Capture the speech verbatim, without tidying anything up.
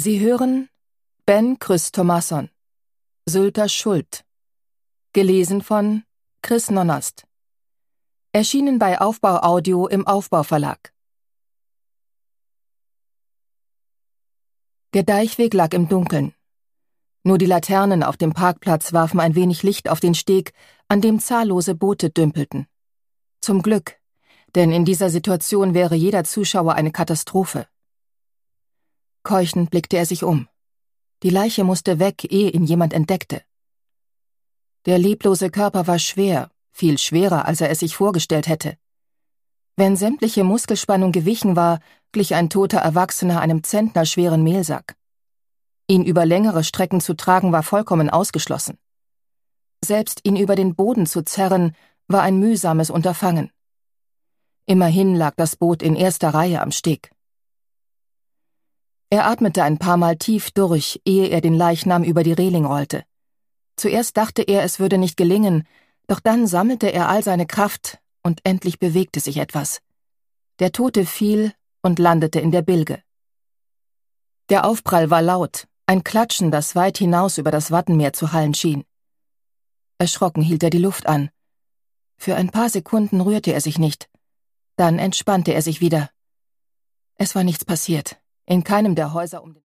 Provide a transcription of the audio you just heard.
Sie hören Ben Christomasson, Sylter Schuld. Gelesen von Chris Nonnast. Erschienen bei Aufbau Audio im Aufbau Verlag. Der Deichweg lag im Dunkeln. Nur die Laternen auf dem Parkplatz warfen ein wenig Licht auf den Steg, an dem zahllose Boote dümpelten. Zum Glück, denn in dieser Situation wäre jeder Zuschauer eine Katastrophe. Keuchend blickte er sich um. Die Leiche musste weg, ehe ihn jemand entdeckte. Der leblose Körper war schwer, viel schwerer, als er es sich vorgestellt hätte. Wenn sämtliche Muskelspannung gewichen war, glich ein toter Erwachsener einem zentnerschweren Mehlsack. Ihn über längere Strecken zu tragen, war vollkommen ausgeschlossen. Selbst ihn über den Boden zu zerren, war ein mühsames Unterfangen. Immerhin lag das Boot in erster Reihe am Steg. Er atmete ein paar Mal tief durch, ehe er den Leichnam über die Reling rollte. Zuerst dachte er, es würde nicht gelingen, doch dann sammelte er all seine Kraft und endlich bewegte sich etwas. Der Tote fiel und landete in der Bilge. Der Aufprall war laut, ein Klatschen, das weit hinaus über das Wattenmeer zu hallen schien. Erschrocken hielt er die Luft an. Für ein paar Sekunden rührte er sich nicht. Dann entspannte er sich wieder. Es war nichts passiert. In keinem der Häuser um den